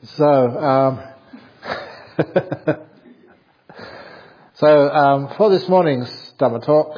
So, for this morning's Dhamma talk,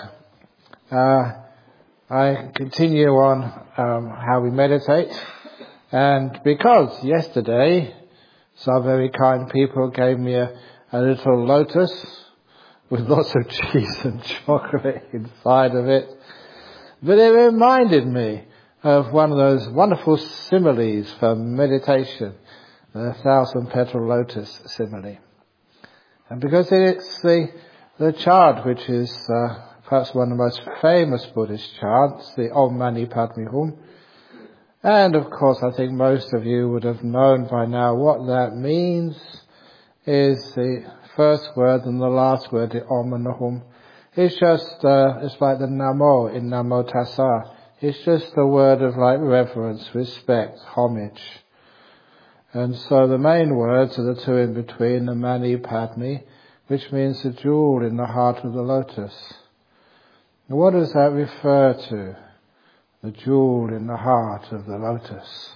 I continue on how we meditate, and because yesterday some very kind people gave me a little lotus with lots of cheese and chocolate inside of it, but it reminded me of one of those wonderful similes for meditation, the 1,000-petal lotus simile. And because it's the chant which is perhaps one of the most famous Buddhist chants, the Om Mani Padme Hum, and of course I think most of you would have known by now what that means, is the first word and the last word, the Om and the Hum. It's just, it's like the Namo in Namo Tassa. It's just a word of like reverence, respect, homage. And so the main words are the two in between, the Mani Padme, which means the jewel in the heart of the lotus. Now what does that refer to? The jewel in the heart of the lotus.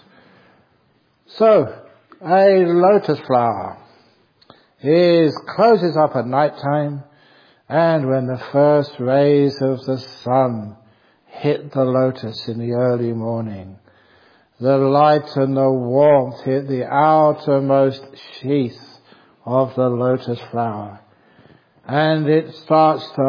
So, a lotus flower closes up at night time, and when the first rays of the sun hit the lotus in the early morning, the light and the warmth hit the outermost sheath of the lotus flower, and it starts to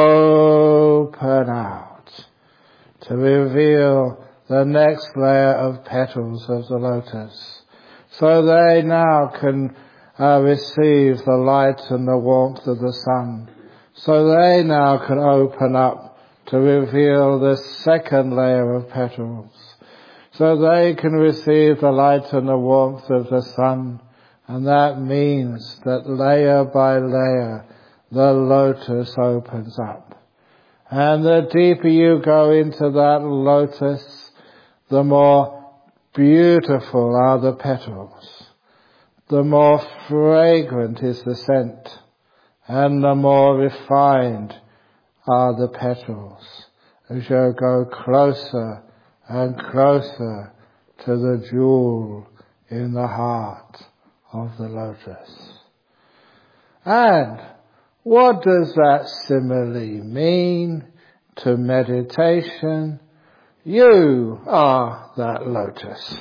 open out to reveal the next layer of petals of the lotus. So they now can receive the light and the warmth of the sun. So they now can open up to reveal the second layer of petals. So they can receive the light and the warmth of the sun. And that means that layer by layer, the lotus opens up. And the deeper you go into that lotus, the more beautiful are the petals. The more fragrant is the scent. And the more refined are the petals as you go closer and closer to the jewel in the heart of the lotus. And what does that simile mean to meditation? You are that lotus.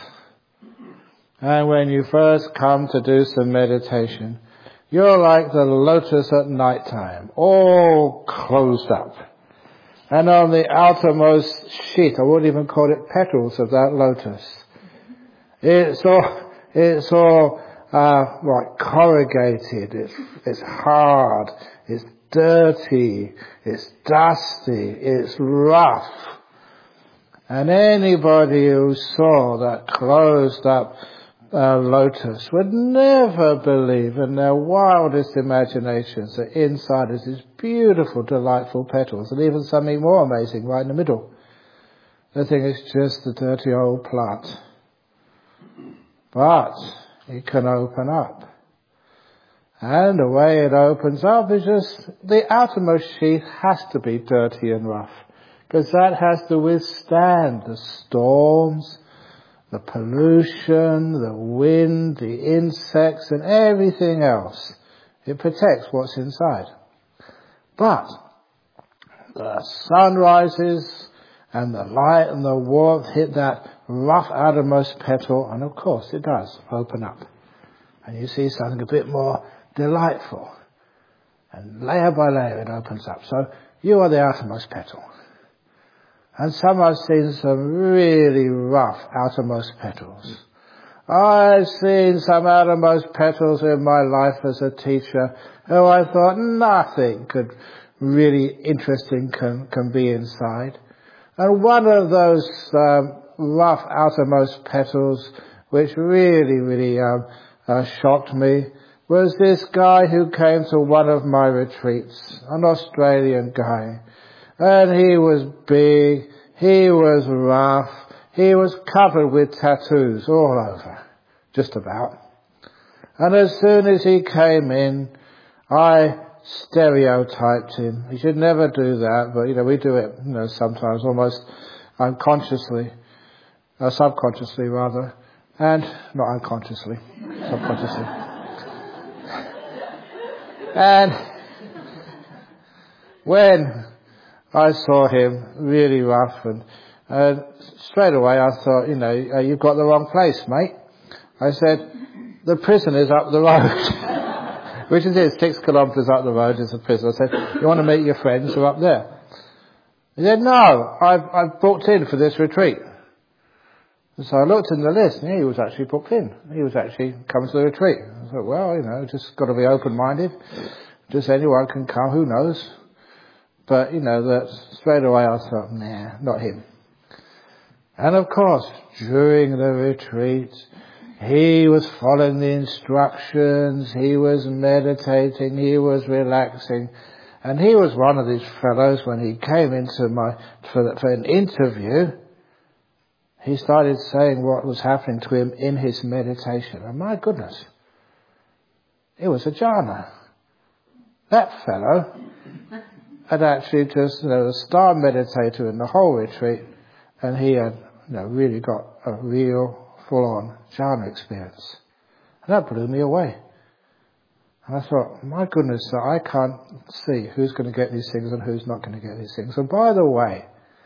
And when you first come to do some meditation, you're like the lotus at night time, all closed up. And on the outermost sheath, I wouldn't even call it petals of that lotus, it's all like corrugated, it's hard, it's dirty, it's dusty, it's rough. And anybody who saw that closed up lotus would never believe in their wildest imaginations that inside is these beautiful, delightful petals, and even something more amazing right in the middle. They think it's just a dirty old plant. But it can open up. And the way it opens up is just the outermost sheath has to be dirty and rough, because that has to withstand the storms, the pollution, the wind, the insects, and everything else. It protects what's inside. But the sun rises, and the light and the warmth hit that rough outermost petal, and of course it does open up. And you see something a bit more delightful. And layer by layer it opens up. So you are the outermost petal. And some I've seen some really rough outermost petals. I've seen some outermost petals in my life as a teacher who I thought nothing could really interesting can be inside. And one of those rough outermost petals which really shocked me was this guy who came to one of my retreats, an Australian guy. And he was big, he was rough, he was covered with tattoos all over, just about. And as soon as he came in, I stereotyped him. You should never do that, but we do it, sometimes almost unconsciously, subconsciously rather, and not unconsciously. subconsciously. And when I saw him really rough, and straight away I thought, you've got the wrong place, mate. I said, the prison is up the road. Which is it, 6 kilometres up the road is the prison. I said, you want to meet your friends who are up there? He said, no, I've booked in for this retreat. And so I looked in the list, and he was actually booked in. He was actually coming to the retreat. I thought, well, just got to be open-minded. Just anyone can come, who knows? But, that straight away I thought, nah, not him. And of course, during the retreat, he was following the instructions, he was meditating, he was relaxing. And he was one of these fellows, when he came into for an interview, he started saying what was happening to him in his meditation. And my goodness, it was a jhana. That fellow had actually just, a star meditator in the whole retreat, and he had, really got a real full-on jhana experience. And that blew me away. And I thought, my goodness, I can't see who's going to get these things and who's not going to get these things. And by the way,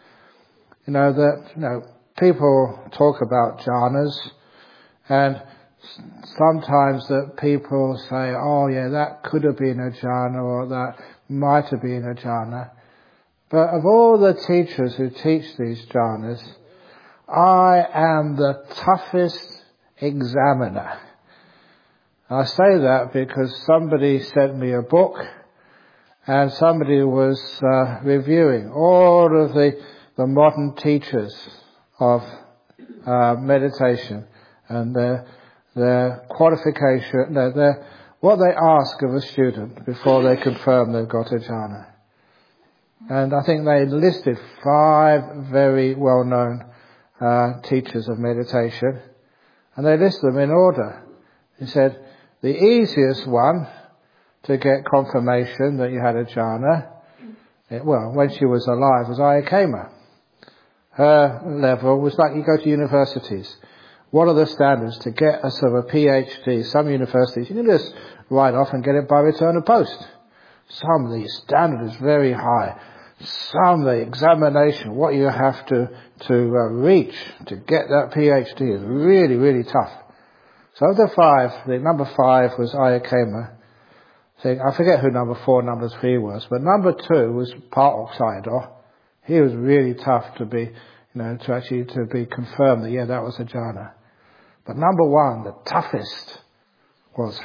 people talk about jhanas, and sometimes that people say, oh yeah, that could have been a jhana, or that might have been a jhana. But of all the teachers who teach these jhanas, I am the toughest examiner. I say that because somebody sent me a book, and somebody was reviewing all of the modern teachers of meditation, and their qualification, what they ask of a student before they confirm they've got a jhana. And I think they listed 5 very well-known teachers of meditation, and they listed them in order. He said, the easiest one to get confirmation that you had a jhana, when she was alive, was Ayya Khema. Her level was like you go to universities. What are the standards to get a sort of a PhD? Some universities, you can just write off and get it by return of post. Some, the standard is very high. Some, the examination, what you have to reach to get that PhD is really, really tough. So of the 5, the number 5 was Ayya Khema. I forget who number 4, number 3 was, but number 2 was Partok Sayadaw. He was really tough to be, to be confirmed that, that was a jhana. But number 1, the toughest, was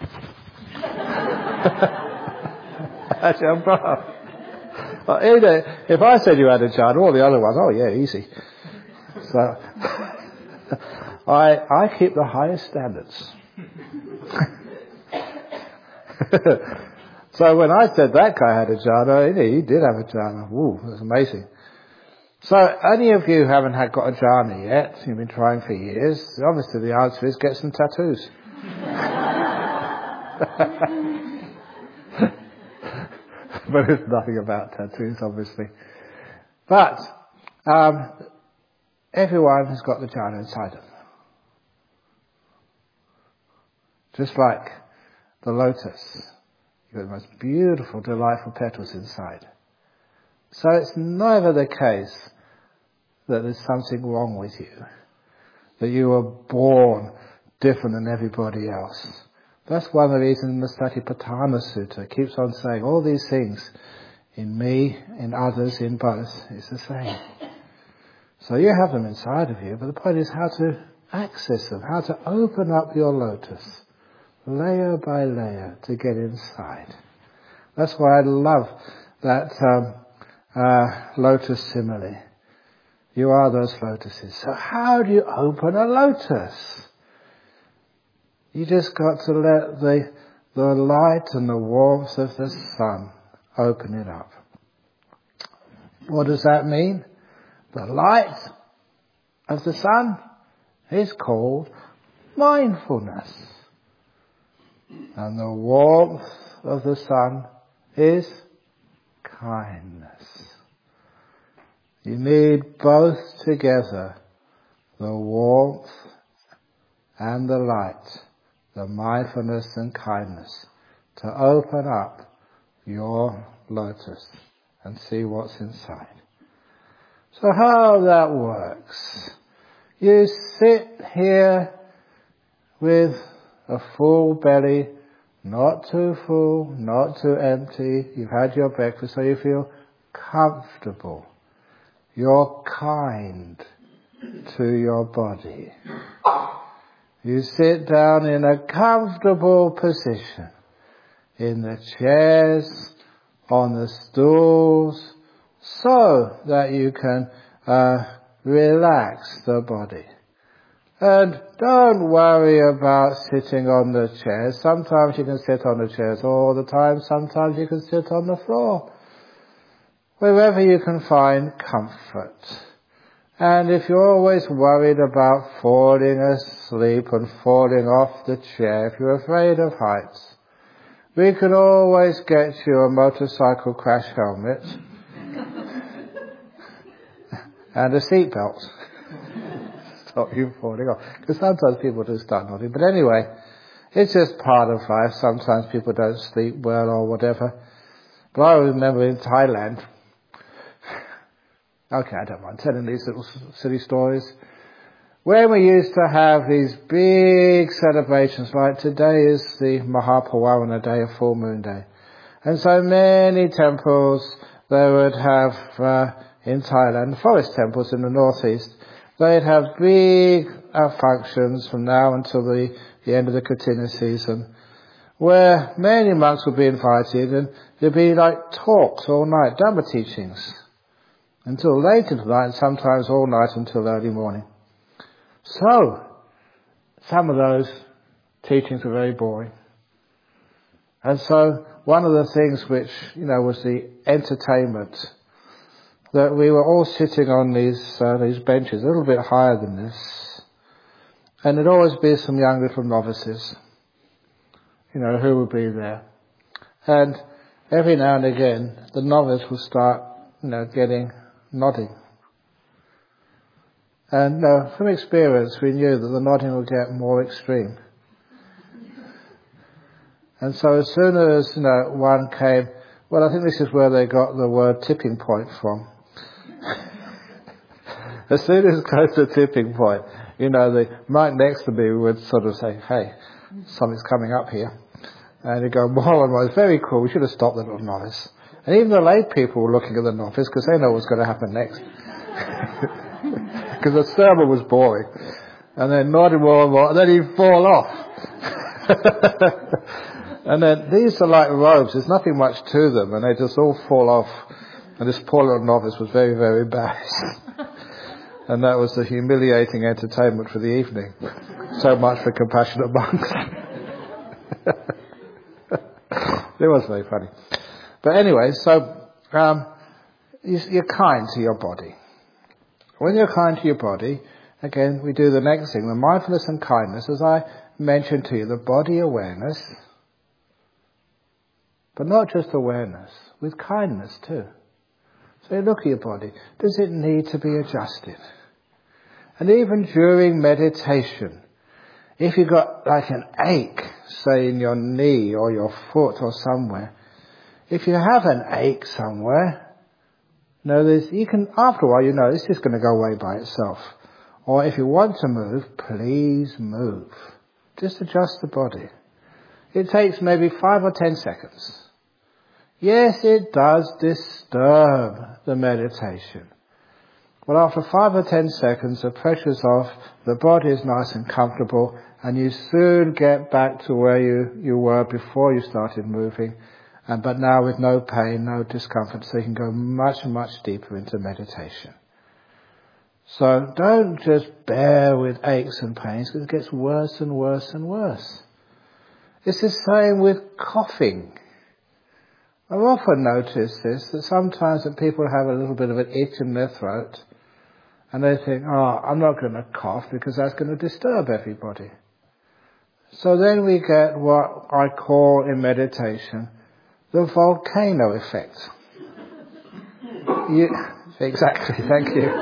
Ajahn Brahm. If I said you had a jhana, all the other ones, oh yeah, easy. So, I keep the highest standards. So when I said that guy had a jhana, he did have a jhana. Ooh, that's amazing. So any of you haven't got a jhana yet, you've been trying for years, obviously the answer is get some tattoos. But it's nothing about tattoos, obviously. But everyone has got the jhana inside them. Just like the lotus. You've got the most beautiful, delightful petals inside. So it's never the case that there's something wrong with you, that you were born different than everybody else. That's one of the reasons the Satipatthana Sutta keeps on saying all these things in me, in others, in both. It's the same. So you have them inside of you, but the point is how to access them, how to open up your lotus, layer by layer, to get inside. That's why I love that lotus simile. You are those lotuses. So how do you open a lotus? You just got to let the light and the warmth of the sun open it up. What does that mean? The light of the sun is called mindfulness. And the warmth of the sun is kindness. You need both together, the warmth and the light the mindfulness and kindness to open up your lotus and see what's inside. So how that works, you sit here with a full belly, not too full, not too empty. You've had your breakfast, so you feel comfortable. You're kind to your body. You sit down in a comfortable position, in the chairs, on the stools, so that you can relax the body. And don't worry about sitting on the chairs. Sometimes you can sit on the chairs all the time. Sometimes you can sit on the floor. Wherever you can find comfort. And if you're always worried about falling asleep and falling off the chair, if you're afraid of heights, we can always get you a motorcycle crash helmet and a seatbelt. Stop you falling off. Because sometimes people do start nodding. But anyway, it's just part of life. Sometimes people don't sleep well or whatever. But I remember in Thailand, okay, I don't mind telling these little silly stories, when we used to have these big celebrations, like today is the Mahapawarana Day, a full moon day. And so many temples they would have in Thailand, forest temples in the northeast, they'd have big functions from now until the end of the Katina season, where many monks would be invited, and there'd be like talks all night, Dhamma teachings, until late into the night, and sometimes all night until early morning. So, some of those teachings were very boring. And so, one of the things which, was the entertainment, that we were all sitting on these benches, a little bit higher than this, and there'd always be some young little novices, who would be there. And every now and again, the novice would start, nodding. And from experience, we knew that the nodding would get more extreme. And so as soon as, one came, well, I think this is where they got the word tipping point from. As soon as it goes to the tipping point, the monk next to me would sort of say, hey, something's coming up here. And he'd go, more and more, it's very cool, we should have stopped the little novice. And even the lay people were looking at the novice because they know what's going to happen next. Because the sermon was boring. And then nodded more and more, and then he'd fall off. And then these are like robes, there's nothing much to them, and they just all fall off. And this poor little novice was very, very embarrassed. And that was the humiliating entertainment for the evening. So much for compassionate monks. It was very funny. But anyway, so you're kind to your body. When you're kind to your body, again, we do the next thing, the mindfulness and kindness, as I mentioned to you, the body awareness, but not just awareness, with kindness too. So you look at your body. Does it need to be adjusted? And even during meditation, if you've got like an ache, say in your knee or your foot or somewhere, if you have an ache somewhere, you can, after a while, it's just going to go away by itself. Or if you want to move, please move. Just adjust the body. It takes maybe 5 or 10 seconds. Yes, it does disturb the meditation. But after 5 or 10 seconds, the pressure's off, the body is nice and comfortable, and you soon get back to where you were before you started moving, but now with no pain, no discomfort, so you can go much, much deeper into meditation. So don't just bear with aches and pains, because it gets worse and worse and worse. It's the same with coughing. I've often noticed this, that sometimes that people have a little bit of an itch in their throat, and they think, I'm not going to cough because that's going to disturb everybody. So then we get what I call in meditation the volcano effect. Exactly, thank you.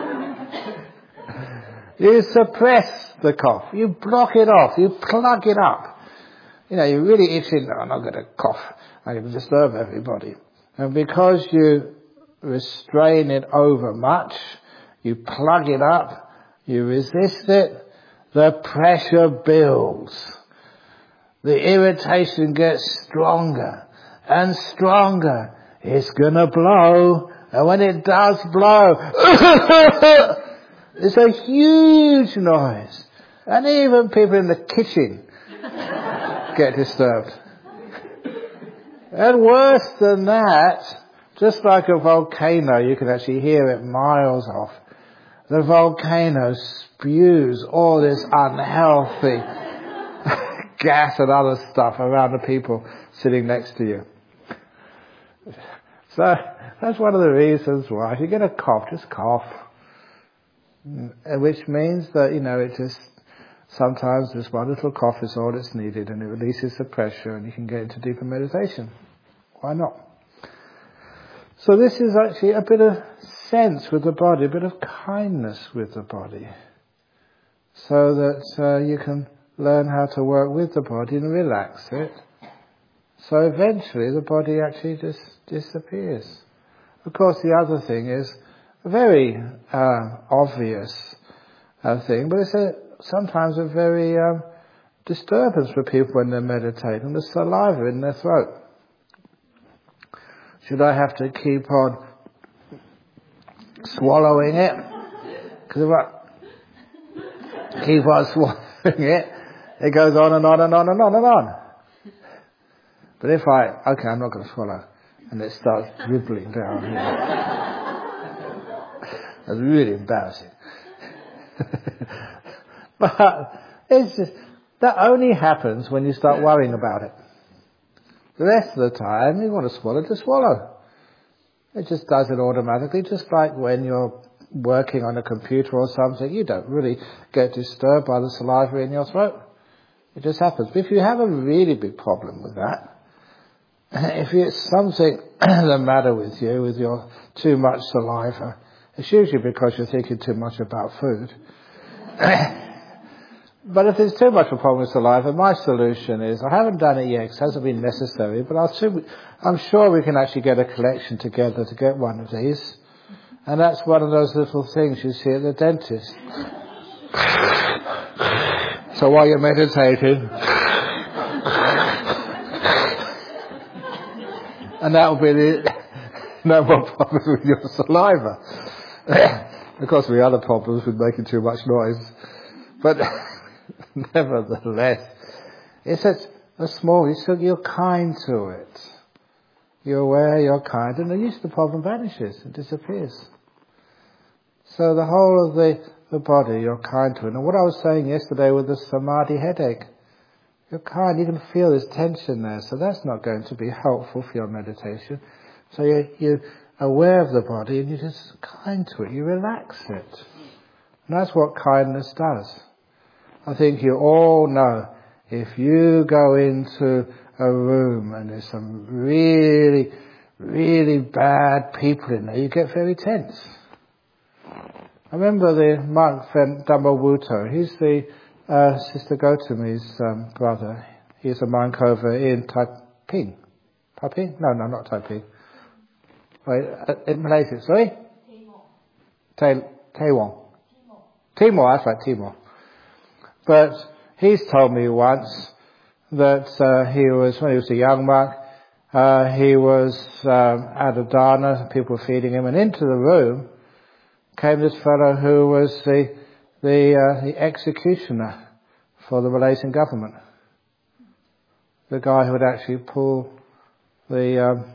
You suppress the cough, you block it off, you plug it up. you're really itching, I'm not going to cough, I'm going to disturb everybody. And because you restrain it over much, you plug it up, you resist it, the pressure builds. The irritation gets stronger and stronger. It's going to blow, and when it does blow, it's a huge noise. And even people in the kitchen get disturbed. And worse than that, just like a volcano, you can actually hear it miles off. The volcano spews all this unhealthy gas and other stuff around the people sitting next to you. So that's one of the reasons why if you get a cough, just cough. Which means that, it just, sometimes this one little cough is all that's needed and it releases the pressure and you can get into deeper meditation. Why not? So this is actually a bit of sense with the body, a bit of kindness with the body. So that you can learn how to work with the body and relax it. So eventually the body actually just disappears. Of course the other thing is a very obvious thing, but it's sometimes a very disturbance for people when they're meditating, the saliva in their throat. Should I have to keep on swallowing it? Because if I keep on swallowing it goes on and on and on and on and on. But if I'm not going to swallow, and it starts dribbling down here. That's really embarrassing. But it's just, that only happens when you start worrying about it. The rest of the time, you want to swallow, just swallow. It just does it automatically, just like when you're working on a computer or something, you don't really get disturbed by the saliva in your throat. It just happens. But if you have a really big problem with that, if it's something the matter with you, with your too much saliva, it's usually because you're thinking too much about food. But if there's too much of a problem with saliva, my solution is, I haven't done it yet because it hasn't been necessary, but I'm sure we can actually get a collection together to get one of these. And that's one of those little things you see at the dentist. So while you're meditating, and that will be no more problems with your saliva. Of course, the other problems with making too much noise. But nevertheless, it's a small, you're kind to it. You're aware, you're kind, and the problem vanishes, it disappears. So the whole of the body, you're kind to it. And what I was saying yesterday with the samadhi headache, you're kind, you can feel there's tension there, so that's not going to be helpful for your meditation. So you're aware of the body and you're just kind to it, you relax it. And that's what kindness does. I think you all know, if you go into a room and there's some really, really bad people in there, you get very tense. I remember the monk Dhammawuto, he's the Sister Gotami's brother. He's a monk over in Taiping. Taiping? No, not Taiping. Wait, in Malaysia, sorry? Taiwan. Timor, that's right, Timor. But he's told me once that when he was a young monk, he was at a dana, people were feeding him, and into the room came this fellow who was the executioner for the Malaysian government. The guy who would actually pull the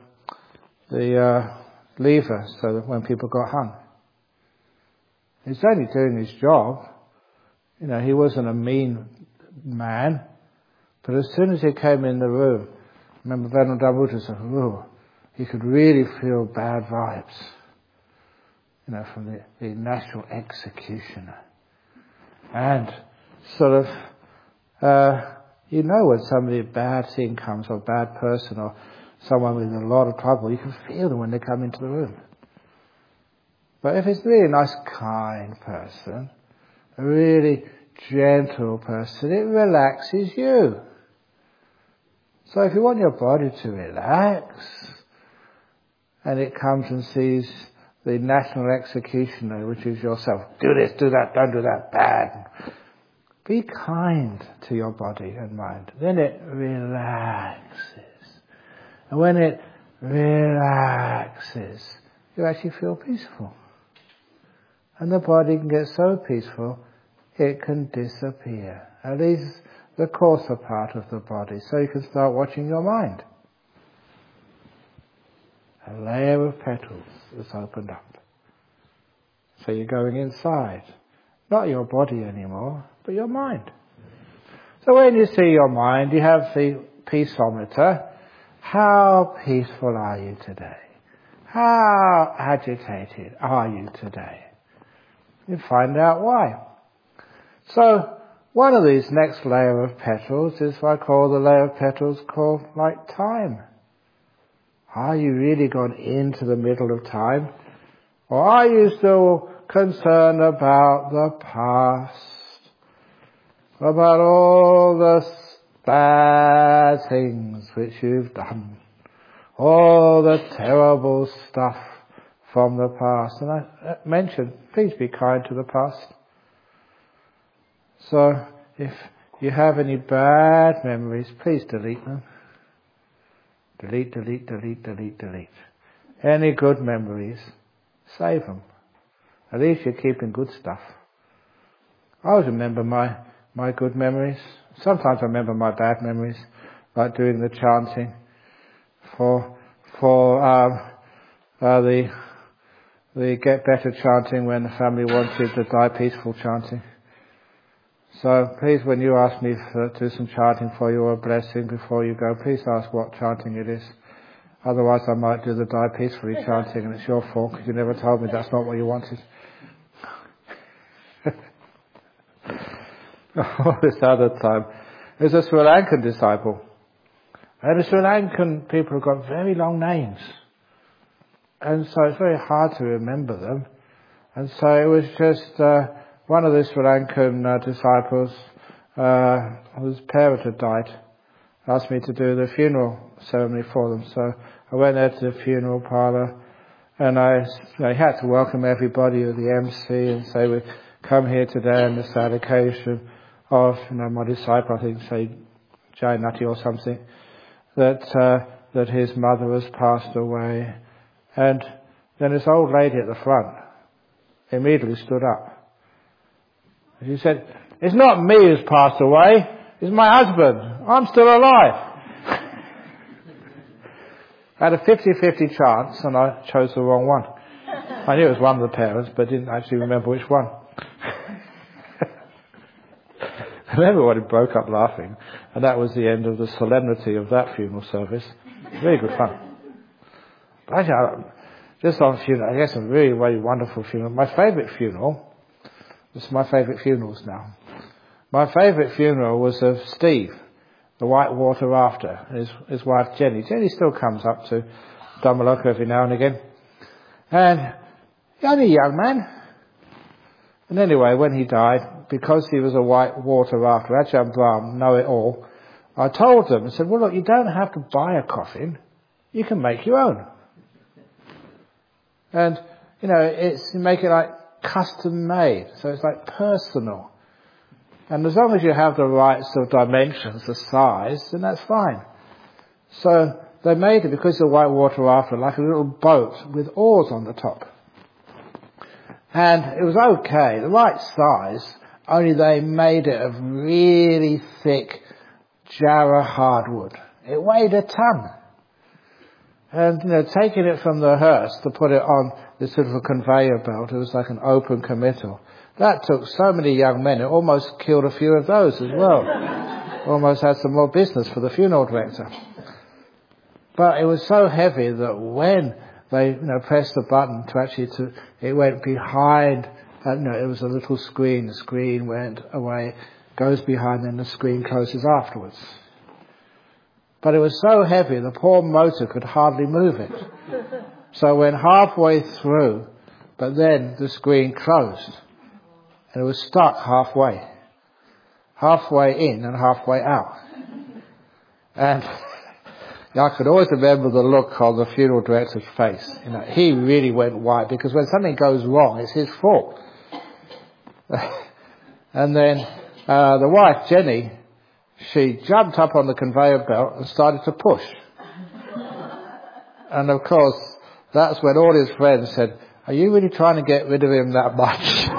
lever so that when people got hung. He's only doing his job. He wasn't a mean man. But as soon as he came in the room, I remember Venerable Dhammawuto said, he could really feel bad vibes. From the national executioner. And sort of, when somebody bad thing comes, or a bad person, or someone with a lot of trouble, you can feel them when they come into the room. But if it's really a nice, kind person, a really gentle person, it relaxes you. So if you want your body to relax, and it comes and sees the national executioner, which is yourself, do this, do that, don't do that, bad. Be kind to your body and mind. Then it relaxes. And when it relaxes, you actually feel peaceful. And the body can get so peaceful, it can disappear. At least the coarser part of the body. So you can start watching your mind. A layer of petals is opened up. So you're going inside. Not your body anymore, but your mind. So when you see your mind, you have the peaceometer. How peaceful are you today? How agitated are you today? You find out why. So one of these next layer of petals is what I call the layer of petals called like time. Are you really gone into the middle of time? Or are you still concerned about the past? About all the bad things which you've done? All the terrible stuff from the past? And I mentioned, please be kind to the past. So if you have any bad memories, please delete them. Delete, delete, delete, delete, delete. Any good memories, save them. At least you're keeping good stuff. I always remember my good memories. Sometimes I remember my bad memories, like doing the chanting for the Get Better chanting when the family wanted the Die Peaceful chanting. So please, when you ask me to do some chanting for you or a blessing before you go, please ask what chanting it is. Otherwise I might do the Die Peacefully chanting and it's your fault because you never told me that's not what you wanted. All this other time. There's a Sri Lankan disciple. And the Sri Lankan people have got very long names. And so it's very hard to remember them. And so it was just one of the Sri Lankan disciples whose parent had died asked me to do the funeral ceremony for them. So I went there to the funeral parlour and I had to welcome everybody with the MC and say we come here today on the sad occasion of my disciple, I think say Jai Nati or something, that his mother has passed away. And then this old lady at the front immediately stood up. She said, "It's not me who's passed away, it's my husband. I'm still alive." I had a 50-50 chance and I chose the wrong one. I knew it was one of the parents, but didn't actually remember which one. And everybody broke up laughing, and that was the end of the solemnity of that funeral service. Very good fun. But actually, just on funeral, I guess a really, really wonderful funeral. My favourite funeral, this is my favourite funerals now. My favourite funeral was of Steve, the Whitewater Rafter, his wife Jenny. Jenny still comes up to Dhammaloka every now and again. And only a young man. And anyway, when he died, because he was a Whitewater Rafter, Ajahn Brahm, know-it-all, I told them, I said, well look, you don't have to buy a coffin, you can make your own. And, you make it like custom made, so it's like personal. And as long as you have the right sort of dimensions, the size, then that's fine. So they made it, because of the Whitewater Rafter, like a little boat with oars on the top. And it was okay, the right size, only they made it of really thick Jarrah hardwood. It weighed a ton. And, taking it from the hearse to put it on this sort of a conveyor belt, it was like an open committal. That took so many young men, it almost killed a few of those as well. Almost had some more business for the funeral director. But it was so heavy that when they, pressed the button it went behind, it was a little screen, the screen went away, goes behind, then the screen closes afterwards. But it was so heavy, the poor motor could hardly move it. So it went halfway through, but then the screen closed. And it was stuck halfway. Halfway in and halfway out. And I could always remember the look on the funeral director's face. He really went white, because when something goes wrong, it's his fault. And then the wife, Jenny, she jumped up on the conveyor belt and started to push. And of course, that's when all his friends said, "Are you really trying to get rid of him that much?"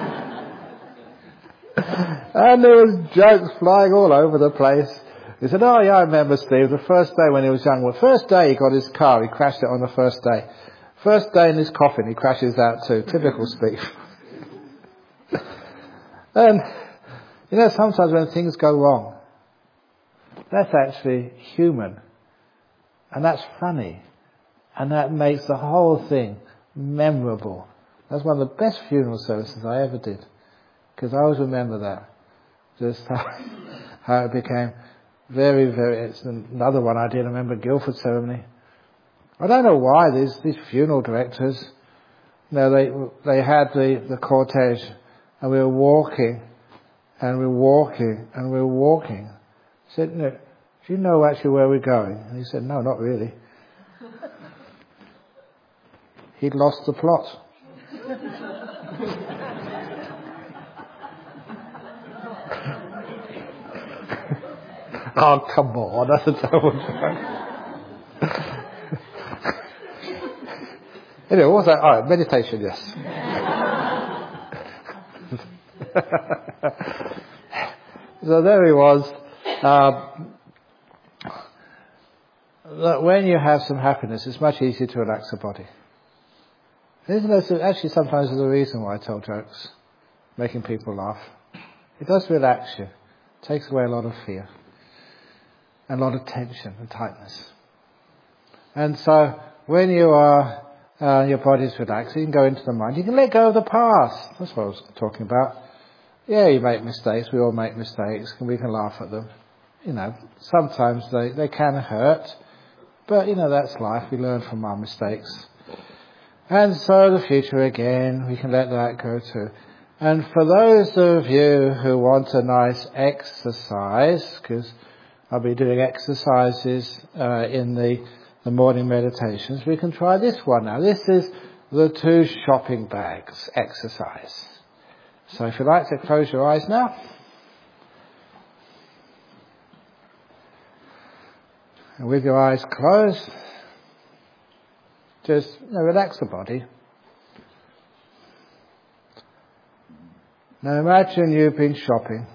And there was jokes flying all over the place. He said, "Oh yeah, I remember Steve, the first day when he was young. The first day he got his car, he crashed it on the first day. First day in his coffin, he crashes out too. Typical Steve." And, sometimes when things go wrong, that's actually human. And that's funny. And that makes the whole thing memorable. That's one of the best funeral services I ever did. Because I always remember that. Just how it became very, very... It's another one I did. I remember Guildford ceremony. I don't know why these funeral directors, they had the cortege, and we were walking, and we were walking, and we were walking. I said, "Do you know actually where we're going?" And he said, "No, not really." He'd lost the plot. Oh, come on, that's a terrible joke. Anyway, what was that? Oh, meditation, yes. So there he was. That when you have some happiness, it's much easier to relax the body. Isn't there actually sometimes the reason why I tell jokes, making people laugh? It does relax you. It takes away a lot of fear, and a lot of tension and tightness. And so when you are, your body's relaxed, you can go into the mind. You can let go of the past. That's what I was talking about. Yeah, you make mistakes. We all make mistakes, and we can laugh at them. Sometimes they can hurt, but that's life. We learn from our mistakes. And so the future again, we can let that go too. And for those of you who want a nice exercise, because I'll be doing exercises in the morning meditations, we can try this one now. This is the 2 shopping bags exercise. So if you'd like to close your eyes now. And with your eyes closed, just relax the body. Now imagine you've been shopping.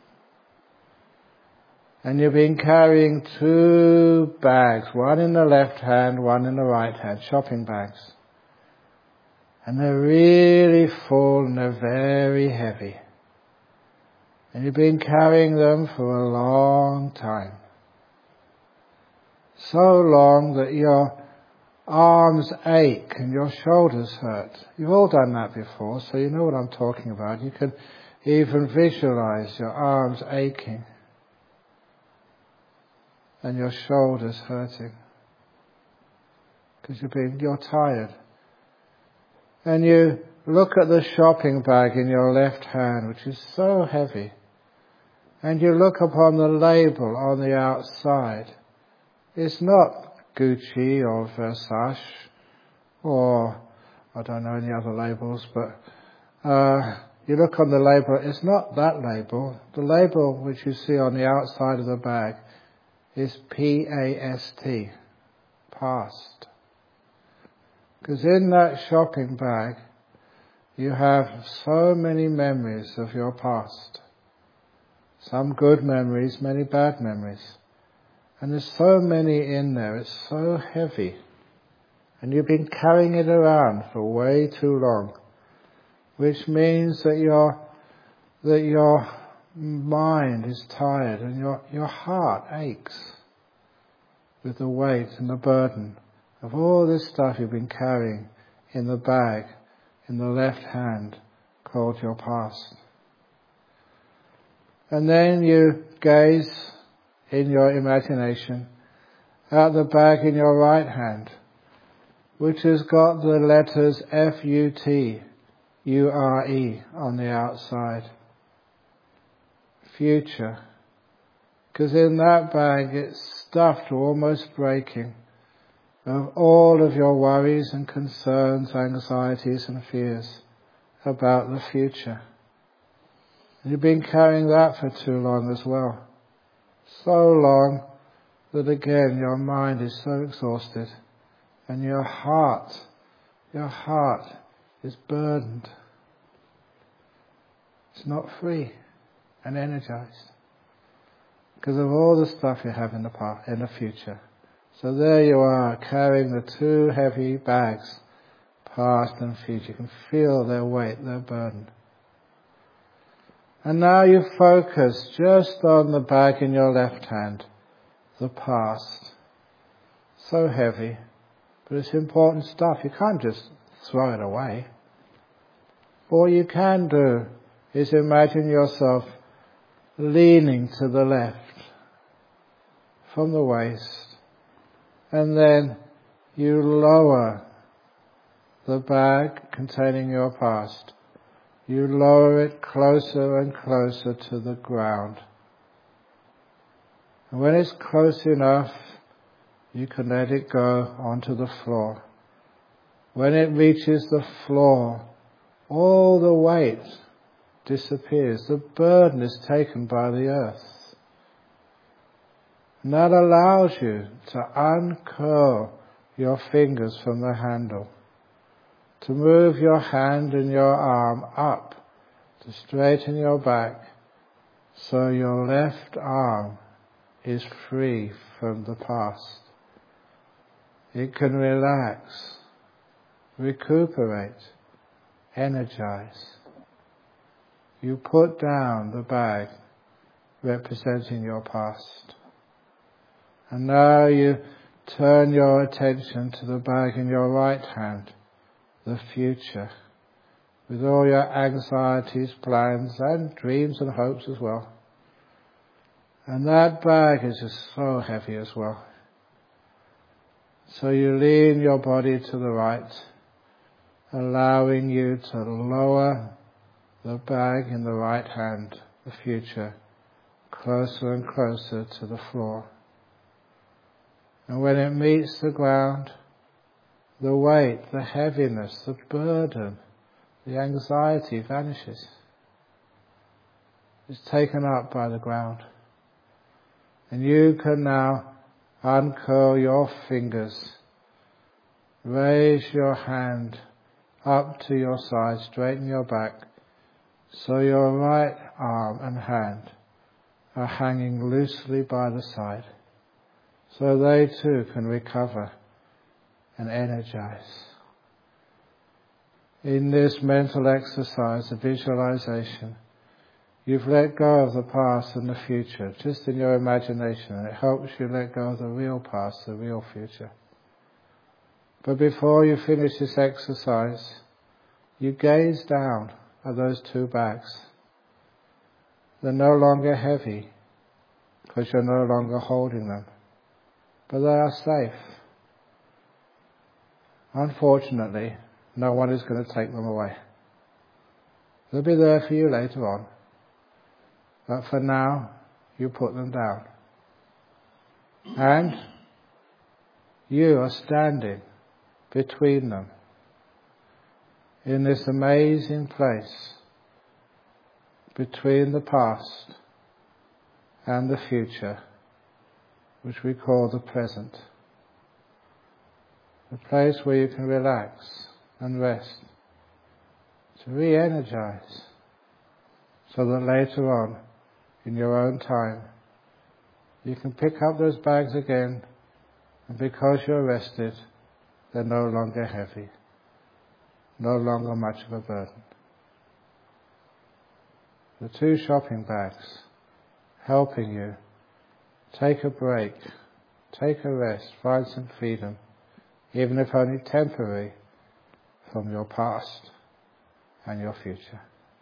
And you've been carrying 2 bags, one in the left hand, one in the right hand, shopping bags. And they're really full and they're very heavy. And you've been carrying them for a long time. So long that your arms ache and your shoulders hurt. You've all done that before, so you know what I'm talking about. You can even visualize your arms aching and your shoulders hurting because you're tired. And you look at the shopping bag in your left hand, which is so heavy, and you look upon the label on the outside. It's not Gucci or Versace or I don't know any other labels, but you look on the label, it's not that label. The label which you see on the outside of the bag is P-A-S-T, past. Because in that shopping bag you have so many memories of your past. Some good memories, many bad memories. And there's so many in there, it's so heavy. And you've been carrying it around for way too long. Which means that your mind is tired and your heart aches with the weight and the burden of all this stuff you've been carrying in the bag, in the left hand, called your past. And then you gaze in your imagination at the bag in your right hand, which has got the letters F-U-T-U-R-E on the outside. Future, Because in that bag it's stuffed to almost breaking of all of your worries and concerns, anxieties and fears about the future. And you've been carrying that for too long as well. So long that again your mind is so exhausted and your heart is burdened. It's not free and energized because of all the stuff you have in the future. So there you are, carrying the two heavy bags, past and future. You can feel their weight, their burden. And now you focus just on the bag in your left hand, the past. So heavy, but it's important stuff. You can't just throw it away. All you can do is imagine yourself leaning to the left from the waist. And then you lower the bag containing your past. You lower it closer and closer to the ground. And when it's close enough, you can let it go onto the floor. When it reaches the floor, all the weight disappears. The burden is taken by the earth. And that allows you to uncurl your fingers from the handle, to move your hand and your arm up, to straighten your back, so your left arm is free from the past. It can relax, recuperate, energize. You put down the bag representing your past. And now you turn your attention to the bag in your right hand, the future, with all your anxieties, plans and dreams and hopes as well. And that bag is just so heavy as well. So you lean your body to the right, allowing you to lower the bag in the right hand, the future, closer and closer to the floor. And when it meets the ground, the weight, the heaviness, the burden, the anxiety vanishes. It's taken up by the ground. And you can now uncurl your fingers, raise your hand up to your side, straighten your back, so your right arm and hand are hanging loosely by the side, so they too can recover and energize. In this mental exercise of visualization, you've let go of the past and the future, just in your imagination, and it helps you let go of the real past, the real future. But before you finish this exercise, you gaze down at those two bags. They're no longer heavy, because you're no longer holding them, but they are safe. Unfortunately, no one is going to take them away. They'll be there for you later on. But for now, you put them down. And you are standing between them in this amazing place between the past and the future, which we call the present. A place where you can relax and rest, to re-energize, so that later on, in your own time, you can pick up those bags again, and because you're rested, they're no longer heavy, no longer much of a burden. The two shopping bags helping you take a break, take a rest, find some freedom, even if only temporary, from your past and your future.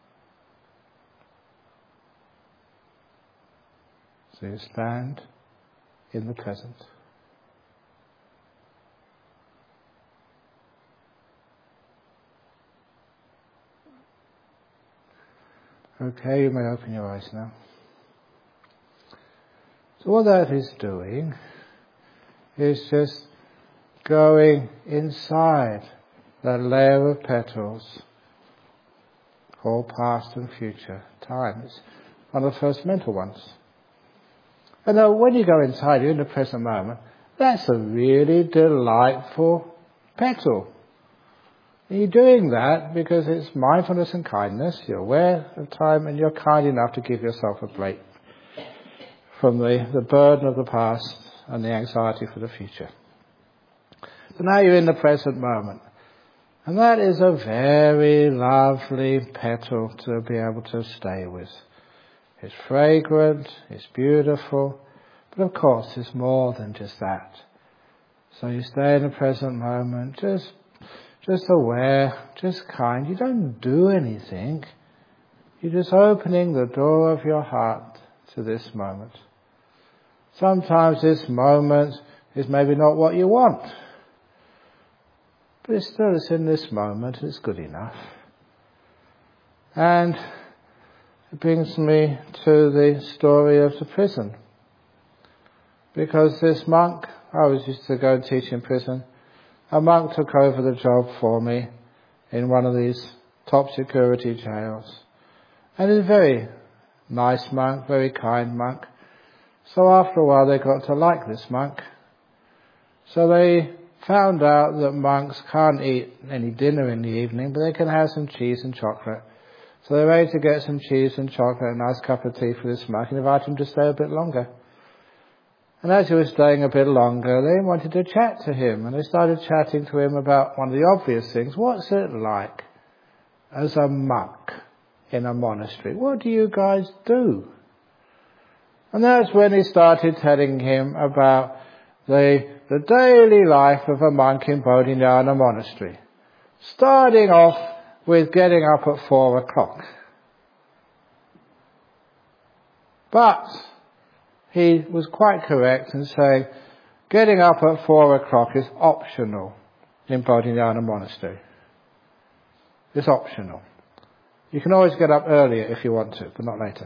So you stand in the present. Okay, you may open your eyes now. So what that is doing is just going inside that layer of petals, all past and future time. It's one of the first mental ones. And now when you go inside, you're in the present moment, that's a really delightful petal. And you're doing that because it's mindfulness and kindness. You're aware of time and you're kind enough to give yourself a break from the burden of the past and the anxiety for the future. So now you're in the present moment. And that is a very lovely petal to be able to stay with. It's fragrant, it's beautiful, but of course it's more than just that. So you stay in the present moment, just aware, just kind. You don't do anything. You're just opening the door of your heart to this moment. Sometimes this moment is maybe not what you want, but it's in this moment, it's good enough. And it brings me to the story of the prison. Because this monk, I was used to go and teach in prison, a monk took over the job for me in one of these top security jails. And he's a very nice monk, very kind monk. So after a while they got to like this monk. So they found out that monks can't eat any dinner in the evening, but they can have some cheese and chocolate. So they arranged to get some cheese and chocolate, a nice cup of tea for this monk, and invited him to stay a bit longer. And as he was staying a bit longer, they wanted to chat to him, and they started chatting to him about one of the obvious things. What's it like as a monk in a monastery? What do you guys do? And that's when he started telling him about the daily life of a monk in Bodhinyana monastery. Starting off with getting up at 4 o'clock. But he was quite correct in saying getting up at 4 o'clock is optional in Bodhinyana monastery. It's optional. You can always get up earlier if you want to, but not later.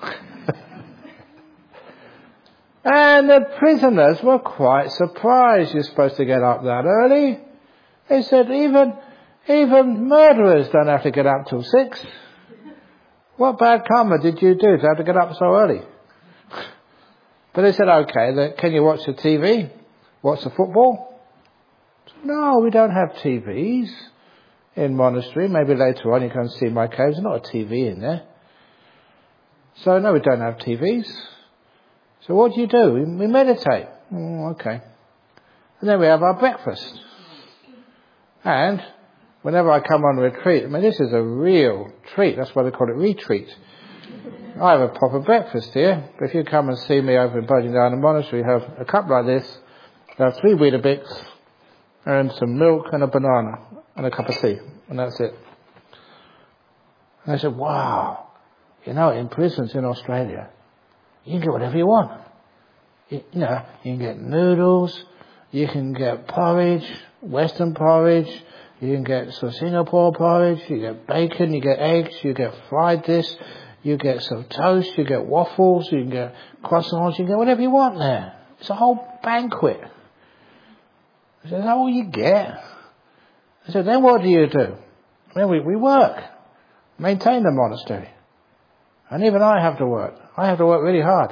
And the prisoners were quite surprised you're supposed to get up that early. They said even murderers don't have to get up till 6. What bad karma did you do to have to get up so early? But they said, okay, can you watch the TV? Watch the football? No, we don't have TVs in monastery. Maybe later on you can see my cave. There's not a TV in there. So no, we don't have TVs. So what do? We meditate. Okay. And then we have our breakfast. And whenever I come on retreat, I mean, this is a real treat. That's why they call it retreat. I have a proper breakfast here. But if you come and see me over in Bodhinyana Monastery, you have a cup like this, you have 3 Weetabix, and some milk and a banana, and a cup of tea. And that's it. And I said, wow. In prisons in Australia, you can get whatever you want. You can get noodles, you can get porridge, Western porridge, you can get some Singapore porridge, you get bacon, you get eggs, you get fried this, you get some toast, you get waffles, you can get croissants, you can get whatever you want there. It's a whole banquet. I said, is that all you get? I said, then what do you do? Then we work, maintain the monastery. And even I have to work. I have to work really hard.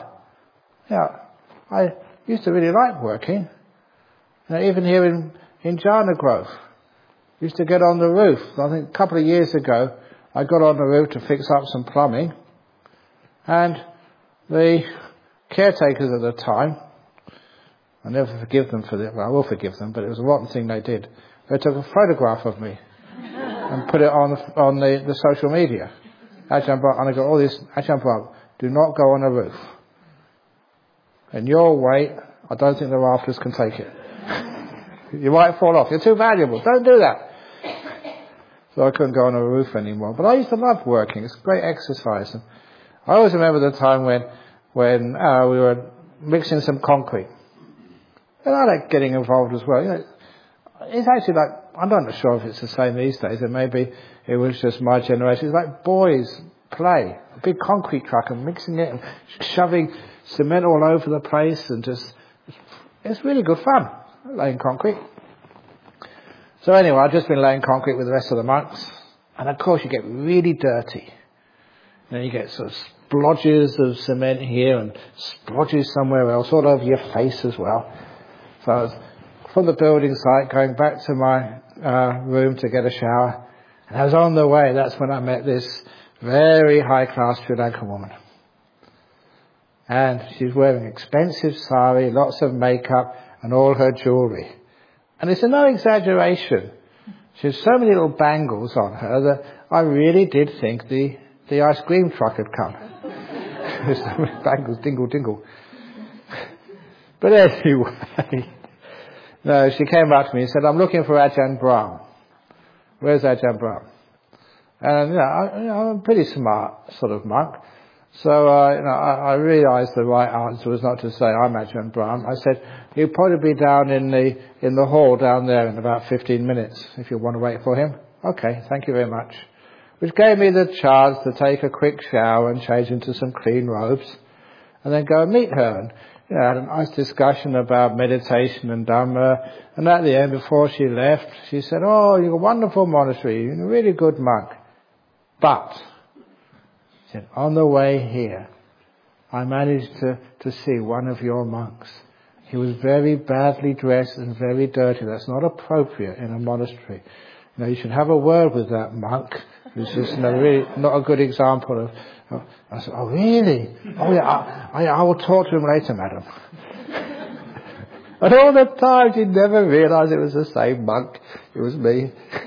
I used to really like working. Even here in Jhana Grove, used to get on the roof. I think a couple of years ago, I got on the roof to fix up some plumbing. And the caretakers at the time, I'll never forgive them for this. Well, I will forgive them, but it was a rotten thing they did. They took a photograph of me and put it on the social media. Ajahn Brahm, and I got all this, Ajahn Brahm, do not go on the roof. And your weight, I don't think the rafters can take it. You might fall off. You're too valuable. Don't do that. So I couldn't go on a roof anymore. But I used to love working. It's great exercise. And I always remember the time when we were mixing some concrete. And I like getting involved as well. It's actually like, I'm not sure if it's the same these days, and maybe it was just my generation. It's like boys play. A big concrete truck and mixing it and shoving cement all over the place and it's really good fun, laying concrete. So anyway, I've just been laying concrete with the rest of the monks, and of course you get really dirty. You get sort of splodges of cement here and splodges somewhere else, all over your face as well. So I was from the building site going back to my room to get a shower, and I was on the way. That's when I met this very high-class Sri Lankan woman. And she's wearing expensive sari, lots of makeup, and all her jewellery. And it's no exaggeration. She has so many little bangles on her that I really did think the ice cream truck had come. There's so many bangles, dingle, dingle. But anyway, no, she came up to me and said, I'm looking for Ajahn Brahm. Where's Ajahn Brahm? And, I'm a pretty smart sort of monk. So, I realised the right answer was not to say, I'm Ajahn Brahm. I said, he'll probably be down in the hall down there in about 15 minutes, if you want to wait for him. Okay, thank you very much. Which gave me the chance to take a quick shower and change into some clean robes, and then go and meet her. And, had a nice discussion about meditation and Dhamma. And at the end, before she left, she said, oh, you're a wonderful monastery, you're a really good monk. But, she said, on the way here, I managed to see one of your monks. He was very badly dressed and very dirty. That's not appropriate in a monastery. You should have a word with that monk. It's just really not a good example of. I said, oh really? Oh yeah, I will talk to him later, madam. And all the time she never realised it was the same monk. It was me.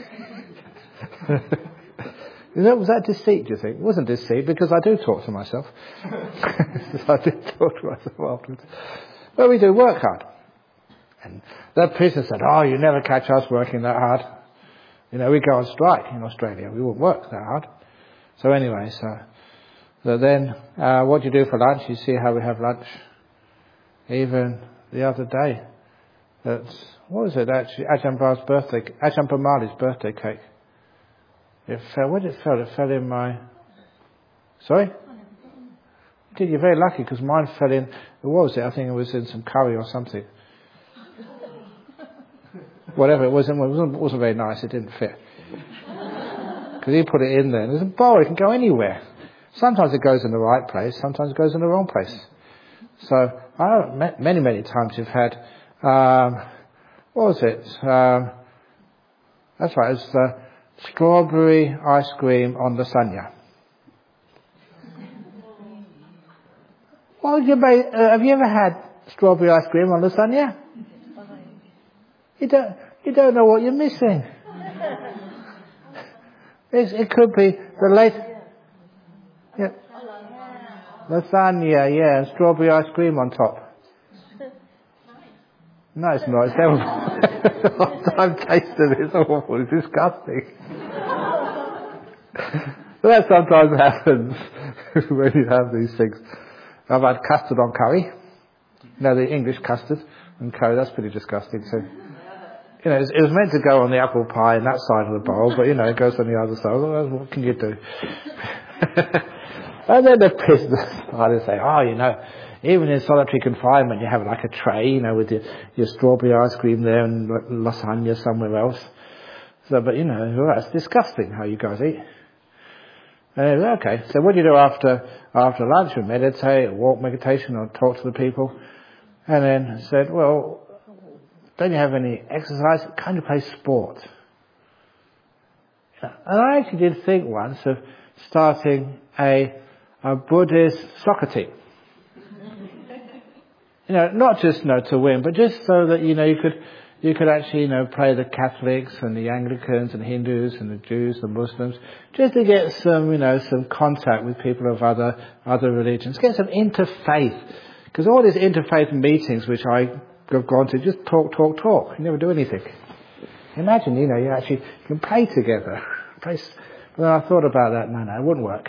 Was that deceit, do you think? It wasn't deceit, because I do talk to myself. I do talk to myself afterwards. But we do work hard. And that prisoner said, oh, you never catch us working that hard. We go on strike in Australia. We won't work that hard. So anyway, so then what do you do for lunch? You see how we have lunch. Even the other day, what was it actually? Ajahn Brahmali's birthday cake. It fell. Where did it fall? It fell in my. Sorry? Did you're very lucky, because mine fell in. What was it? I think it was in some curry or something. Whatever it wasn't very nice. It didn't fit. Because he put it in there. And there's a bowl. It can go anywhere. Sometimes it goes in the right place. Sometimes it goes in the wrong place. So many, many times you've had. What was it? That's right. It's strawberry ice cream on lasagna. Well, have you ever had strawberry ice cream on lasagna? You don't know what you're missing. It could be the late. Yeah. Lasagna, yeah, strawberry ice cream on top. No, it's not. It's terrible. I've tasted it. It's awful. It's disgusting. But that sometimes happens when you have these things. I've had custard on curry. The English custard and curry. That's pretty disgusting too. It was meant to go on the apple pie in that side of the bowl, but it goes on the other side. Well, what can you do? And then the prisoners started to say, even in solitary confinement, you have like a tray, with your strawberry ice cream there and lasagna somewhere else. So, but that's disgusting how you guys eat. Okay, so what do you do after lunch? You meditate, or walk meditation, or talk to the people. And then said, well, don't you have any exercise? Kind of play sport. And I actually did think once of starting a Buddhist soccer team. Not just to win, but just so that you could actually play the Catholics and the Anglicans and Hindus and the Jews, the Muslims, just to get some contact with people of other religions, get some interfaith. Because all these interfaith meetings which I have gone to, just talk. You never do anything. Imagine, you actually can play together. But then I thought about that. No, it wouldn't work.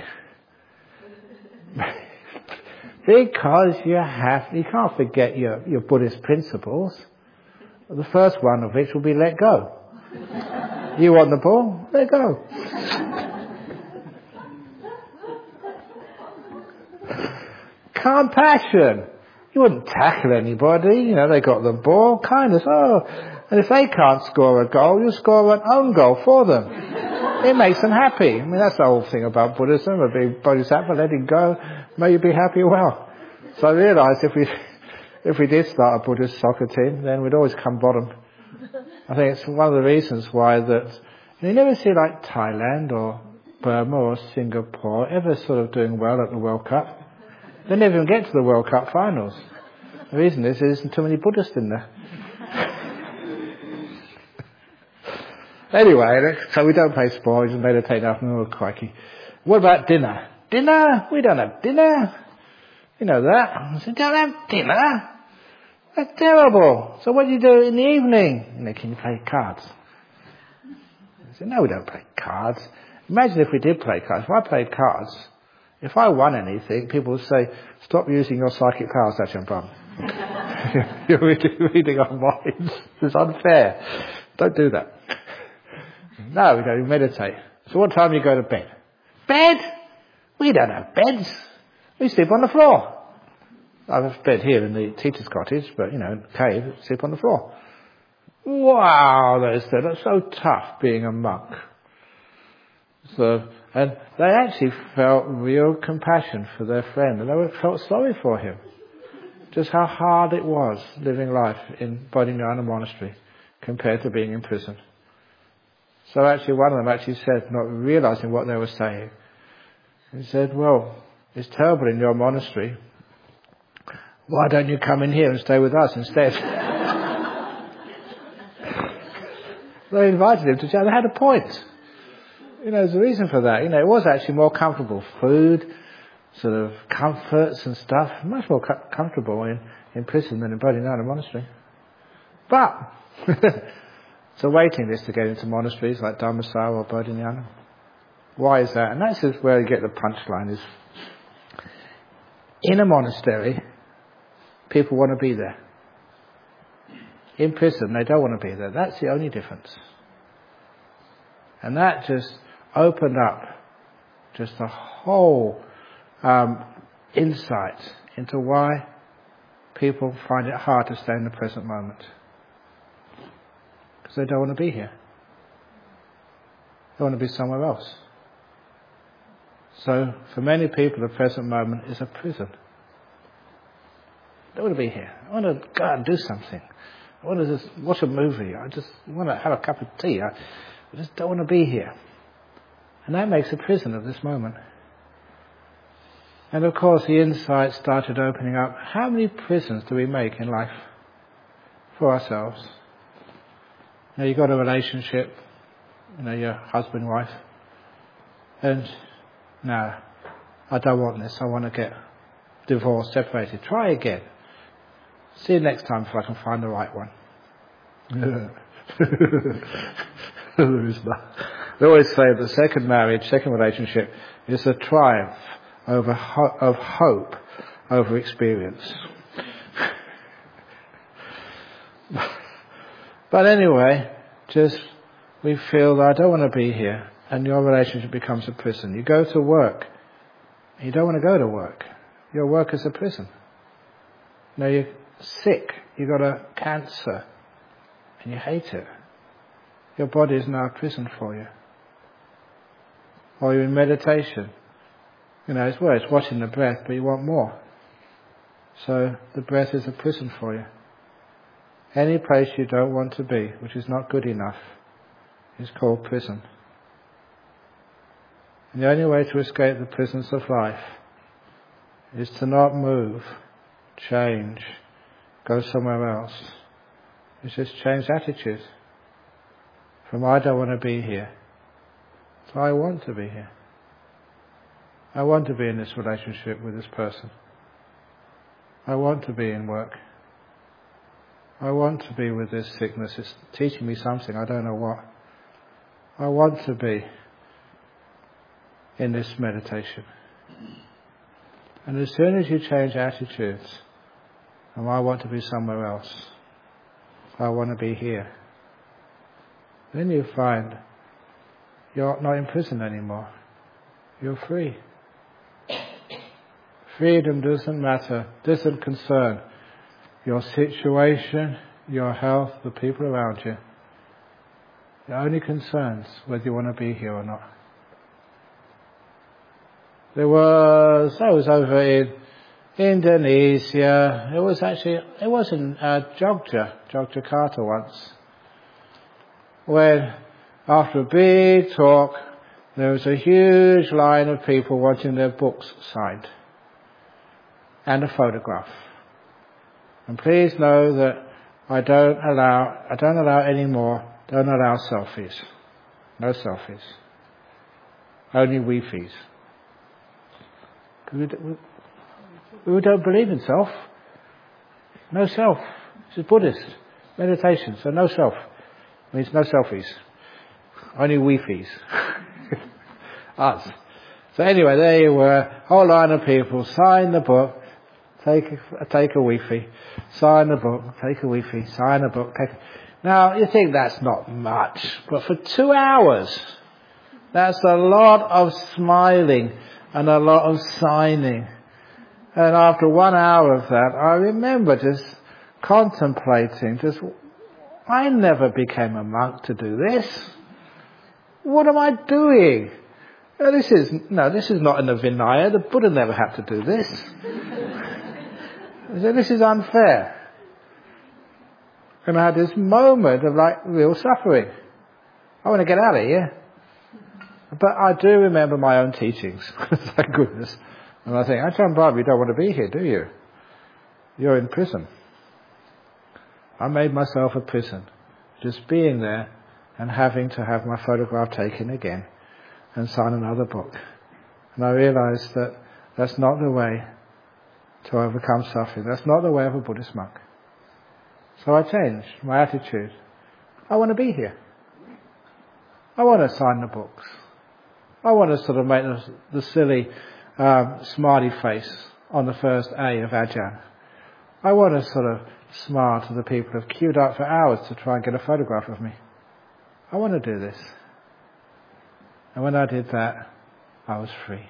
Because you can't forget your Buddhist principles. The first one of which will be let go. You want the ball? Let go. Compassion. You wouldn't tackle anybody. They got the ball. Kindness. Oh. And if they can't score a goal, you score an own goal for them. It makes them happy. That's the whole thing about Buddhism. A big bodhisattva, letting go. May you be happy. Well. So I realised if we did start a Buddhist soccer team, then we'd always come bottom. I think it's one of the reasons why that you never see like Thailand or Burma or Singapore ever sort of doing well at the World Cup. They never even get to the World Cup finals. The reason is there isn't too many Buddhists in there. Anyway, so we don't play sport, we just meditate after. Oh, crikey. What about dinner? Dinner? We don't have dinner. You know that. I said, don't have dinner? That's terrible. So what do you do in the evening? Can you play cards? I said, no, we don't play cards. Imagine if we did play cards. If I played cards, if I won anything, people would say, stop using your psychic powers, Ajahn. You're reading our minds. It's unfair. Don't do that. No, we don't meditate. So what time do you go to bed? Bed? We don't have beds. We sleep on the floor. I have a bed here in the teacher's cottage, but, in the cave, sleep on the floor. Wow, that's so tough being a monk. And they actually felt real compassion for their friend, and they felt sorry for him. Just how hard it was living life in Bodhinyana Monastery compared to being in prison. So actually one of them actually said, not realizing what they were saying, he said, well, it's terrible in your monastery. Why don't you come in here and stay with us instead? They invited him to chat. They had a point. There's a reason for that. It was actually more comfortable. Food, sort of comforts and stuff, much more comfortable in prison than in Bodhinyana Monastery. But it's a waiting list to get into monasteries like Dhammasara or Bodhinyana. Why is that? And that's where you get the punchline is, in a monastery, people want to be there. In prison, they don't want to be there. That's the only difference. And that just opened up just a whole insight into why people find it hard to stay in the present moment. Because they don't want to be here. They want to be somewhere else. So for many people, the present moment is a prison. I don't want to be here. I want to go out and do something. I want to just watch a movie. I just want to have a cup of tea. I just don't want to be here. And that makes a prison of this moment. And of course the insight started opening up. How many prisons do we make in life for ourselves? You've got a relationship, your husband, wife, and no, I don't want this. I want to get divorced, separated. Try again. See you next time if I can find the right one. There is not. They always say the second marriage, second relationship is a triumph of hope over experience. But anyway, we feel that I don't want to be here, and your relationship becomes a prison. You go to work, and you don't want to go to work. Your work is a prison. You're sick, you've got a cancer, and you hate it. Your body is now a prison for you. Or you're in meditation. It's watching the breath, but you want more. So the breath is a prison for you. Any place you don't want to be, which is not good enough, is called prison. And the only way to escape the prisons of life is to not move, change, go somewhere else. It's just change attitude. From I don't want to be here, to I want to be here. I want to be in this relationship with this person. I want to be in work. I want to be with this sickness. It's teaching me something, I don't know what. I want to be in this meditation. And as soon as you change attitudes, and I want to be somewhere else, I want to be here, then you find you're not in prison anymore. You're free. Freedom doesn't matter, doesn't concern your situation, your health, the people around you. It only concerns whether you want to be here or not. I was over in Indonesia. It was in Yogyakarta once. When, after a big talk, there was a huge line of people wanting their books signed. And a photograph. And please know that I don't allow selfies. No selfies. Only Wi-Fi's. We don't believe in self. No self. This is Buddhist meditation, so no self. Means no selfies. Only Wi-Fi's. Us. So anyway, there you were, whole line of people, sign the book, take a Wi-Fi, sign the book, take a Wi-Fi, sign the book, Now, you think that's not much, but for 2 hours, that's a lot of smiling and a lot of signing. And after 1 hour of that, I remember just contemplating, I never became a monk to do this. What am I doing? This is not in the Vinaya. The Buddha never had to do this. This is unfair. And I had this moment of real suffering. I want to get out of here. But I do remember my own teachings. Thank goodness. And I think, Ajahn Brahm, you don't want to be here, do you? You're in prison. I made myself a prison. Just being there and having to have my photograph taken again and sign another book. And I realized that that's not the way to overcome suffering. That's not the way of a Buddhist monk. So I changed my attitude. I want to be here. I want to sign the books. I want to sort of make the silly smiley face on the first A of Ajahn. I want to sort of smile to the people who have queued up for hours to try and get a photograph of me. I want to do this. And when I did that, I was free.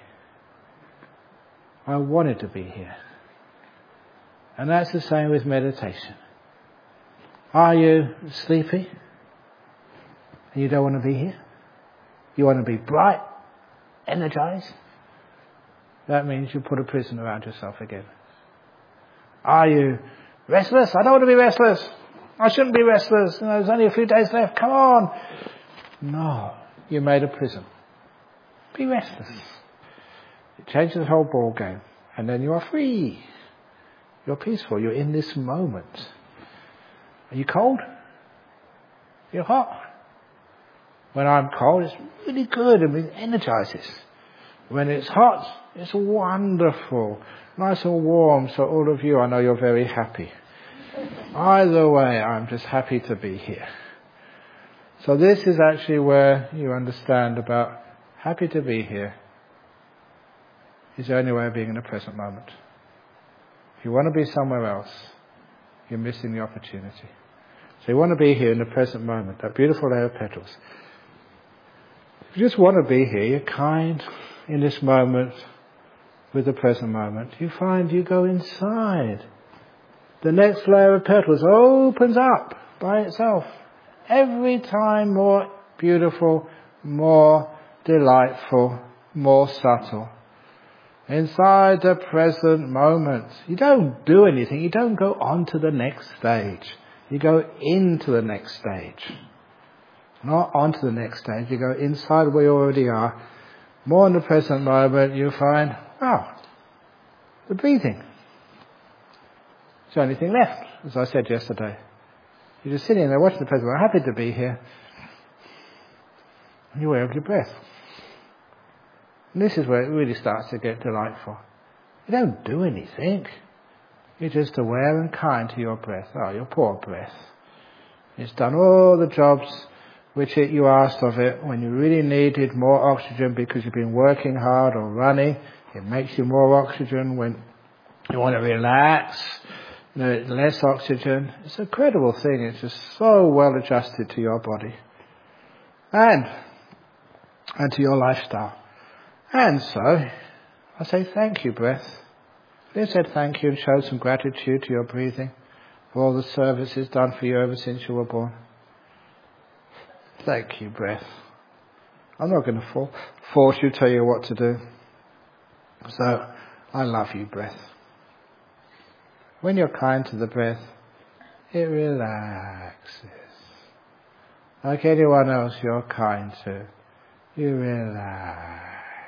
I wanted to be here. And that's the same with meditation. Are you sleepy? And you don't want to be here? You want to be bright, energized? That means you put a prison around yourself again. Are you restless? I don't want to be restless. I shouldn't be restless. There's only a few days left. Come on. No, you made a prison. Be restless. It changes the whole ball game. And then you are free. You're peaceful. You're in this moment. Are you cold? You're hot. When I'm cold, it's really good and it energizes. When it's hot, it's wonderful. Nice and warm, so all of you, I know you're very happy. Either way, I'm just happy to be here. So this is actually where you understand about happy to be here is the only way of being in the present moment. If you want to be somewhere else, you're missing the opportunity. So you want to be here in the present moment, that beautiful layer of petals. If you just want to be here, you're kind in this moment with the present moment. You find you go inside. The next layer of petals opens up by itself. Every time more beautiful, more delightful, more subtle. Inside the present moment. You don't do anything. You don't go on to the next stage. You go into the next stage. Not onto the next stage. You go inside where you already are. More in the present moment, you find, the breathing. It's the only thing left, as I said yesterday. You're just sitting there watching the present moment, happy to be here. And you're aware of your breath. And this is where it really starts to get delightful. You don't do anything. You're just aware and kind to your breath. Oh, your poor breath. It's done all the jobs which you asked of it when you really needed more oxygen because you've been working hard or running. It makes you more oxygen when you want to relax. Less oxygen. It's a credible thing. It's just so well adjusted to your body and to your lifestyle. And so I say thank you, breath. Have you said thank you and showed some gratitude to your breathing for all the services done for you ever since you were born? Thank you, breath. I'm not going to force you, tell you what to do. So, I love you, breath. When you're kind to the breath, it relaxes. Like anyone else you're kind to, you relax.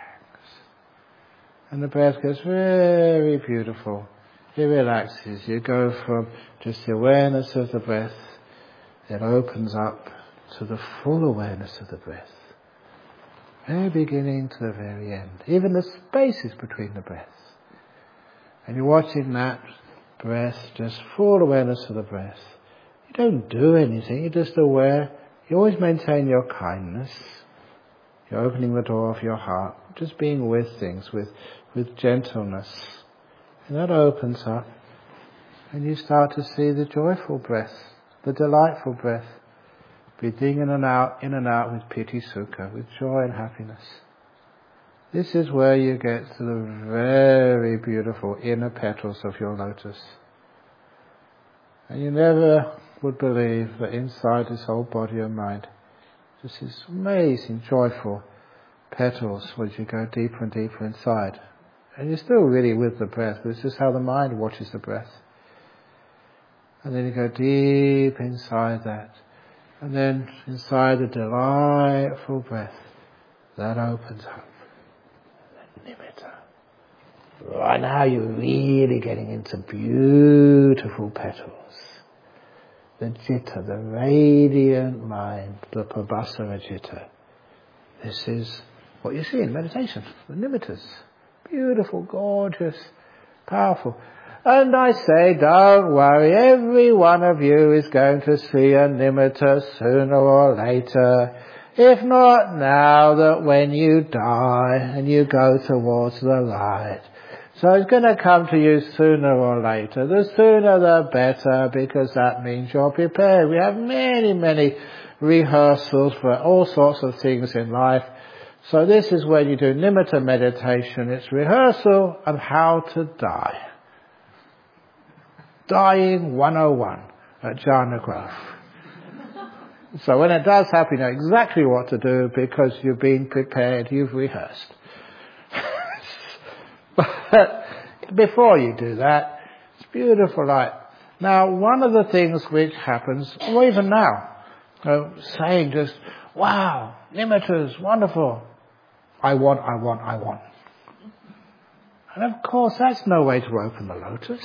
And the breath gets very beautiful. It relaxes. You go from just the awareness of the breath, it opens up to the full awareness of the breath. Very beginning to the very end. Even the spaces between the breaths. And you're watching that breath, just full awareness of the breath. You don't do anything, you're just aware. You always maintain your kindness. You're opening the door of your heart, just being with things, with gentleness. And that opens up, and you start to see the joyful breath, the delightful breath, breathing in and out with piti sukha, with joy and happiness. This is where you get to the very beautiful inner petals of your lotus. And you never would believe that inside this whole body and mind, just these amazing, joyful petals, as you go deeper and deeper inside. And you're still really with the breath, but it's just how the mind watches the breath. And then you go deep inside that. And then inside the delightful breath, that opens up. Nimitta. Right now you're really getting into beautiful petals. The citta, the radiant mind, the Prabhasara citta. This is what you see in meditation, the nimittas. Beautiful, gorgeous, powerful. And I say, don't worry, every one of you is going to see a nimitta sooner or later. If not now, that when you die and you go towards the light. So it's going to come to you sooner or later. The sooner the better, because that means you're prepared. We have many, many rehearsals for all sorts of things in life. So this is when you do nimitta meditation. It's rehearsal on how to die. Dying 101 at Jhana Grove. So when it does happen, you know exactly what to do because you've been prepared, you've rehearsed. But before you do that, it's beautiful light. Now, one of the things which happens, or even now, saying just, wow, nimittas, wonderful. I want. And of course, that's no way to open the lotus.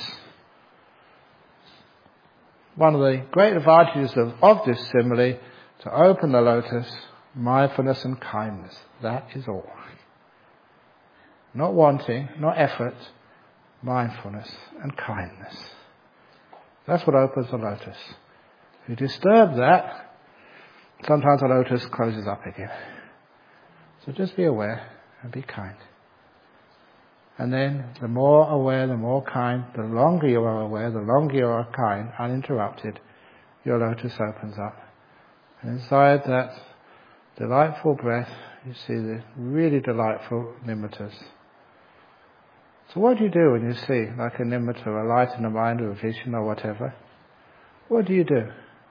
One of the great advantages of this simile, to open the lotus, mindfulness and kindness. That is all. Not wanting, not effort, mindfulness and kindness. That's what opens the lotus. If you disturb that, sometimes the lotus closes up again. So just be aware and be kind. And then the more aware, the more kind, the longer you are aware, the longer you are kind, uninterrupted, your lotus opens up. And inside that delightful breath, you see the really delightful nimittas. So what do you do when you see, like a nimitta, a light in the mind or a vision or whatever? What do you do?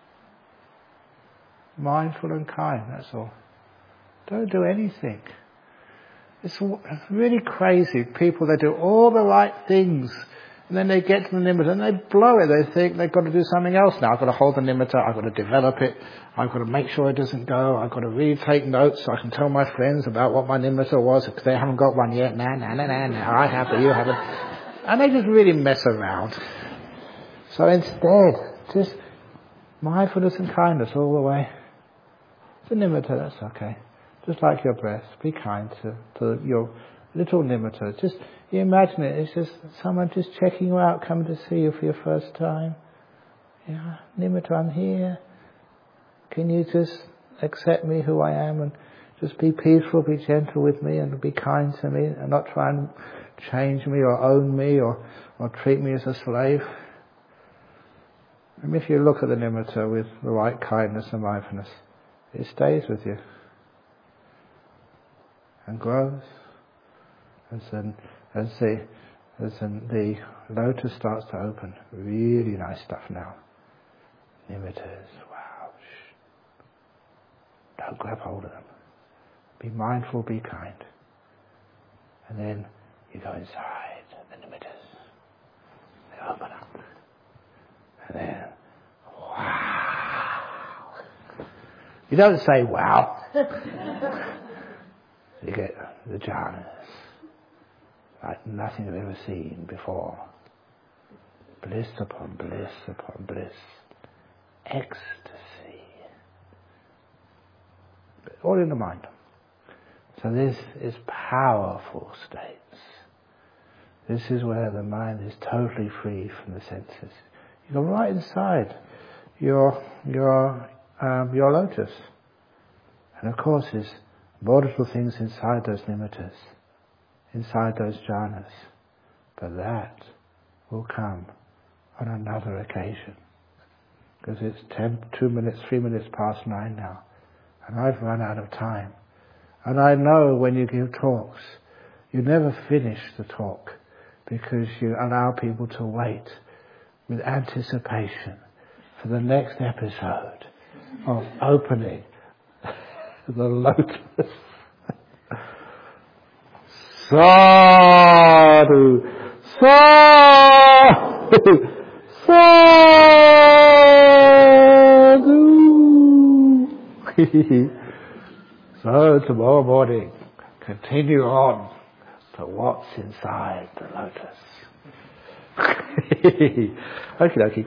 Mindful and kind, that's all. Don't do anything. It's really crazy. People, they do all the right things, and then they get to the nimitta and they blow it. They think they've got to do something else now. I've got to hold the nimitta, I've got to develop it, I've got to make sure it doesn't go, I've got to really take notes so I can tell my friends about what my nimitta was, because they haven't got one yet. Nah, I have, but you haven't. And they just really mess around. So instead, just mindfulness and kindness all the way. The nimitta, that's okay. Just like your breath, be kind to your little nimitta. Just, you imagine it, it's just someone just checking you out, coming to see you for your first time. Yeah, nimitta, I'm here. Can you just accept me who I am and just be peaceful, be gentle with me and be kind to me and not try and change me or own me or treat me as a slave? And if you look at the nimitta with the right kindness and mindfulness, it stays with you. And grows, and the the lotus starts to open. Really nice stuff now. Nimittas. Wow. Shh. Don't grab hold of them. Be mindful, be kind. And then you go inside the nimittas. They open up. And then, wow. You don't say wow. You get the jhanas. Like nothing you've ever seen before. Bliss upon bliss upon bliss. Ecstasy. But all in the mind. So this is powerful states. This is where the mind is totally free from the senses. You go right inside your lotus. And of course there's wonderful things inside those nimittas, inside those jhanas. But that will come on another occasion. Because it's 3 minutes past 9 now. And I've run out of time. And I know when you give talks, you never finish the talk because you allow people to wait with anticipation for the next episode of opening the lotus. Sadhu, sadhu, sadhu. So tomorrow morning, continue on to what's inside the lotus. Okie dokie.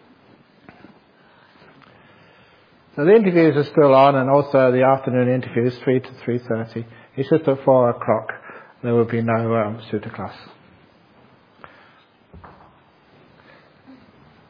So the interviews are still on, and also the afternoon interviews, 3 to 3:30. It's just at 4 o'clock. There will be no sutta class.